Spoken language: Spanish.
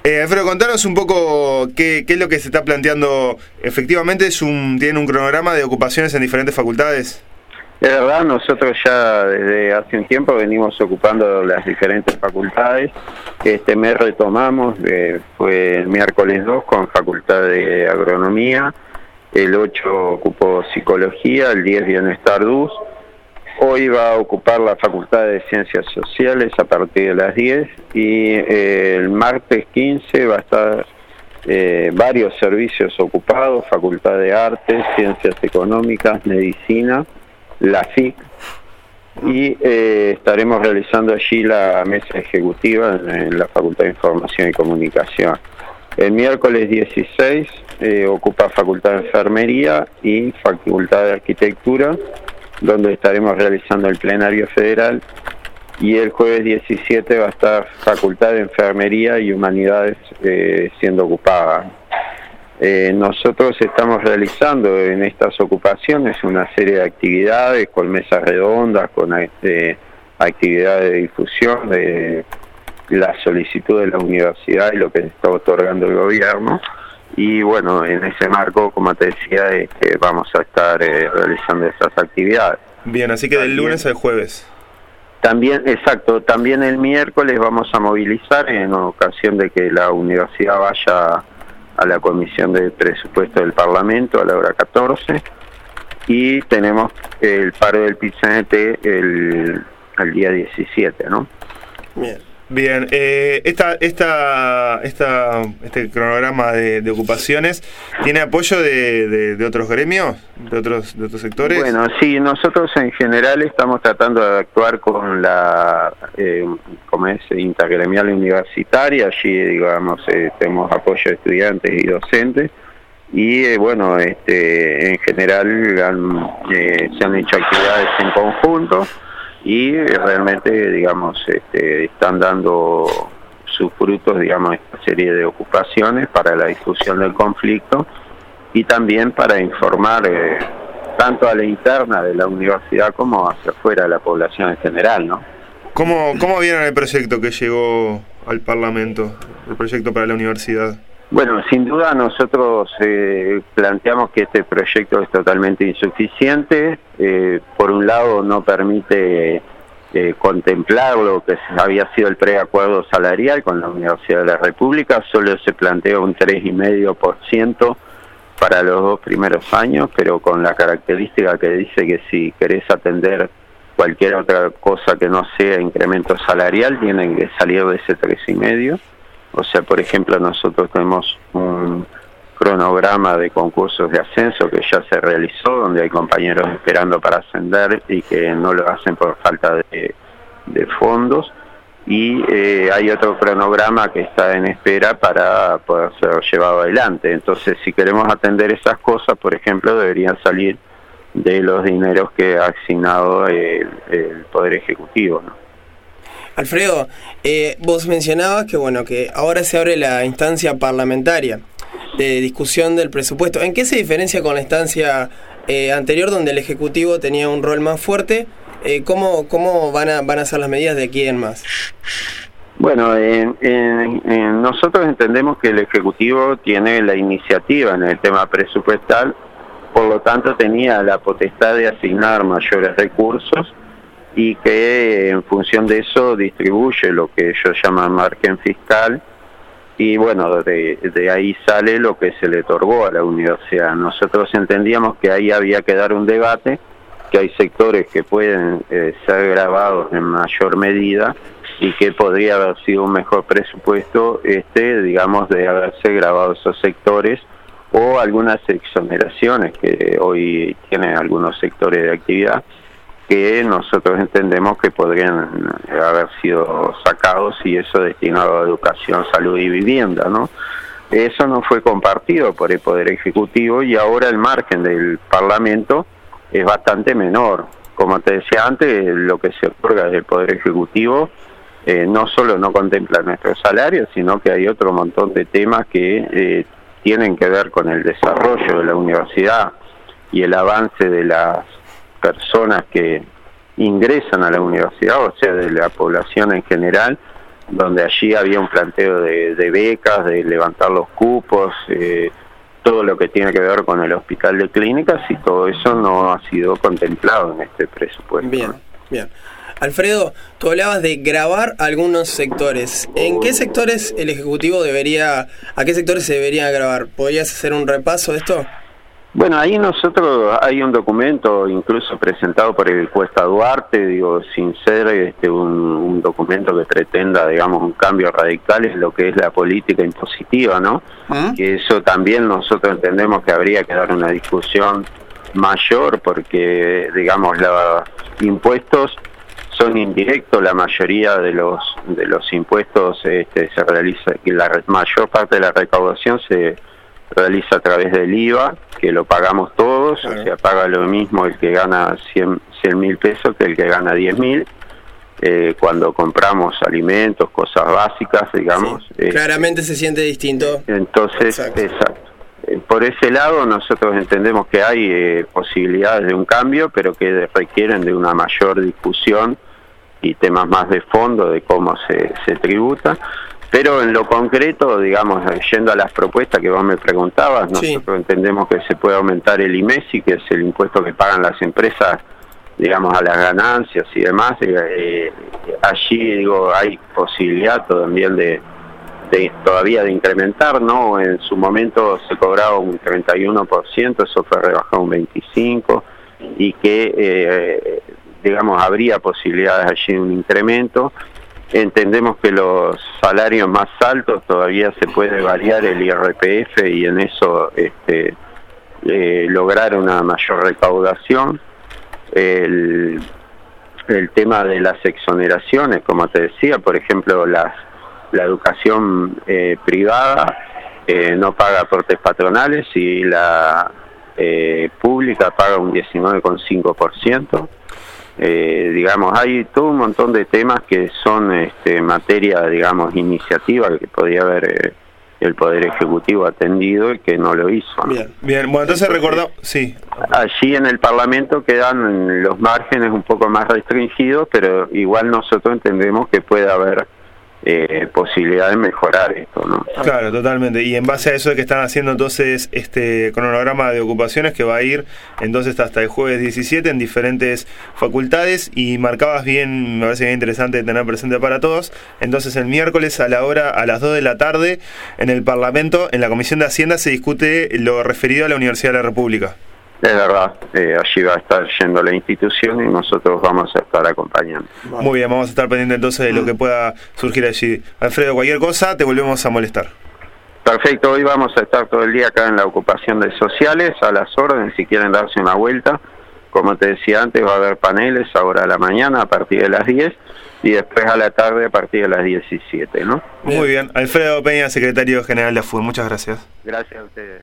Alfredo, contanos un poco qué es lo que se está planteando. Efectivamente, tienen un cronograma de ocupaciones en diferentes facultades. Es verdad, nosotros ya desde hace un tiempo venimos ocupando las diferentes facultades. Este mes retomamos, fue el miércoles 2 con Facultad de Agronomía, el 8 ocupó Psicología, el 10 Bienestar DUS. Hoy va a ocupar la Facultad de Ciencias Sociales a partir de las 10 y el martes 15 va a estar varios servicios ocupados, Facultad de Artes, Ciencias Económicas, Medicina, la FIC, y estaremos realizando allí la mesa ejecutiva en la Facultad de Información y Comunicación. El miércoles 16 ocupa Facultad de Enfermería y Facultad de Arquitectura, donde estaremos realizando el plenario federal, y el jueves 17 va a estar Facultad de Enfermería y Humanidades siendo ocupada. Nosotros estamos realizando en estas ocupaciones una serie de actividades con mesas redondas, con actividades de difusión de la solicitud de la universidad y lo que está otorgando el gobierno. Y bueno, en ese marco, como te decía, vamos a estar realizando esas actividades. Bien, así que también, del lunes al jueves. También, exacto, también el miércoles vamos a movilizar en ocasión de que la universidad vaya a la Comisión de Presupuesto del Parlamento a la hora 14, y tenemos el paro del PIT-CNT el día 17, ¿no? Bien, este cronograma de ocupaciones, ¿tiene apoyo de otros gremios, de otros sectores? Bueno, sí, nosotros en general estamos tratando de actuar con la intergremial universitaria. Allí, digamos, tenemos apoyo de estudiantes y docentes, y bueno, en general se han hecho actividades en conjunto, y realmente, digamos, están dando sus frutos, digamos, esta serie de ocupaciones para la discusión del conflicto y también para informar tanto a la interna de la universidad como hacia afuera de la población en general, ¿no? ¿Cómo vieron el proyecto que llegó al Parlamento, el proyecto para la universidad? Bueno, sin duda nosotros planteamos que este proyecto es totalmente insuficiente. Por un lado, no permite contemplar lo que había sido el preacuerdo salarial con la Universidad de la República. Solo se plantea un 3,5% para los 2 primeros años, pero con la característica que dice que si querés atender cualquier otra cosa que no sea incremento salarial, tienen que salir de ese 3,5%. O sea, por ejemplo, nosotros tenemos un cronograma de concursos de ascenso que ya se realizó, donde hay compañeros esperando para ascender y que no lo hacen por falta de fondos. Y hay otro cronograma que está en espera para poder ser llevado adelante. Entonces, si queremos atender esas cosas, por ejemplo, deberían salir de los dineros que ha asignado el Poder Ejecutivo, ¿no? Alfredo, vos mencionabas que ahora se abre la instancia parlamentaria de discusión del presupuesto. ¿En qué se diferencia con la instancia anterior, donde el Ejecutivo tenía un rol más fuerte? ¿Cómo van a ser las medidas de aquí en más? Bueno, nosotros entendemos que el Ejecutivo tiene la iniciativa en el tema presupuestal, por lo tanto tenía la potestad de asignar mayores recursos, y que en función de eso distribuye lo que ellos llaman margen fiscal, y bueno, de ahí sale lo que se le otorgó a la universidad. Nosotros entendíamos que ahí había que dar un debate, que hay sectores que pueden ser gravados en mayor medida, y que podría haber sido un mejor presupuesto, digamos, de haberse gravado esos sectores, o algunas exoneraciones que hoy tienen algunos sectores de actividad, que nosotros entendemos que podrían haber sido sacados, y eso destinado a educación, salud y vivienda, ¿no? Eso no fue compartido por el Poder Ejecutivo, y ahora el margen del Parlamento es bastante menor. Como te decía antes, lo que se otorga desde el Poder Ejecutivo no solo no contempla nuestros salarios, sino que hay otro montón de temas que tienen que ver con el desarrollo de la universidad y el avance de las personas que ingresan a la universidad, o sea, de la población en general, donde allí había un planteo de becas, de levantar los cupos, todo lo que tiene que ver con el hospital de clínicas, y todo eso no ha sido contemplado en este presupuesto. Bien, bien. Alfredo, tú hablabas de gravar algunos sectores. ¿En qué sectores el Ejecutivo a qué sectores se deberían gravar? ¿Podrías hacer un repaso de esto? Bueno, ahí nosotros hay un documento incluso presentado por el Cuesta Duarte, sin ser un documento que pretenda, digamos, un cambio radical en lo que es la política impositiva, ¿no? Que eso también nosotros entendemos que habría que dar una discusión mayor, porque, digamos, los impuestos son indirectos. La mayoría de los impuestos se realiza, y la mayor parte de la recaudación se realiza a través del IVA, que lo pagamos todos, claro. O sea, paga lo mismo el que gana 100.000 pesos que el que gana 10.000, cuando compramos alimentos, cosas básicas, digamos. Sí, claramente se siente distinto. Entonces, exacto. Por ese lado nosotros entendemos que hay posibilidades de un cambio, pero que requieren de una mayor discusión y temas más de fondo de cómo se tributa. Pero en lo concreto, digamos, yendo a las propuestas que vos me preguntabas, nosotros entendemos que se puede aumentar el IMESI, que es el impuesto que pagan las empresas, digamos, a las ganancias y demás. Allí, hay posibilidad también todavía de incrementar, ¿no? En su momento se cobraba un 31%, eso fue rebajado un 25%, y que, digamos, habría posibilidades allí de un incremento. Entendemos que los salarios más altos todavía se puede variar el IRPF y en eso lograr una mayor recaudación. El tema de las exoneraciones, como te decía, por ejemplo, la educación privada no paga aportes patronales y la pública paga un 19,5%. Digamos, hay todo un montón de temas que son materia, digamos, iniciativa que podía haber el Poder Ejecutivo atendido y que no lo hizo, ¿no? Bien, bueno, entonces recordamos, sí. Allí en el Parlamento quedan los márgenes un poco más restringidos, pero igual nosotros entendemos que puede haber posibilidad de mejorar esto, ¿no? Claro, totalmente. Y en base a eso que están haciendo entonces este cronograma de ocupaciones que va a ir entonces hasta el jueves 17 en diferentes facultades, y marcabas bien, me parece bien interesante tener presente para todos, entonces el miércoles a las 2 de la tarde en el Parlamento, en la Comisión de Hacienda, se discute lo referido a la Universidad de la República. Es verdad, allí va a estar yendo la institución y nosotros vamos a estar acompañando. Muy bien, vamos a estar pendientes entonces de lo que pueda surgir allí. Alfredo, cualquier cosa te volvemos a molestar. Perfecto, hoy vamos a estar todo el día acá en la ocupación de sociales, a las órdenes, si quieren darse una vuelta. Como te decía antes, va a haber paneles ahora a la mañana a partir de las 10 y después a la tarde a partir de las 17, ¿no? Muy bien, Alfredo Peña, secretario general de AFUR, muchas gracias. Gracias a ustedes.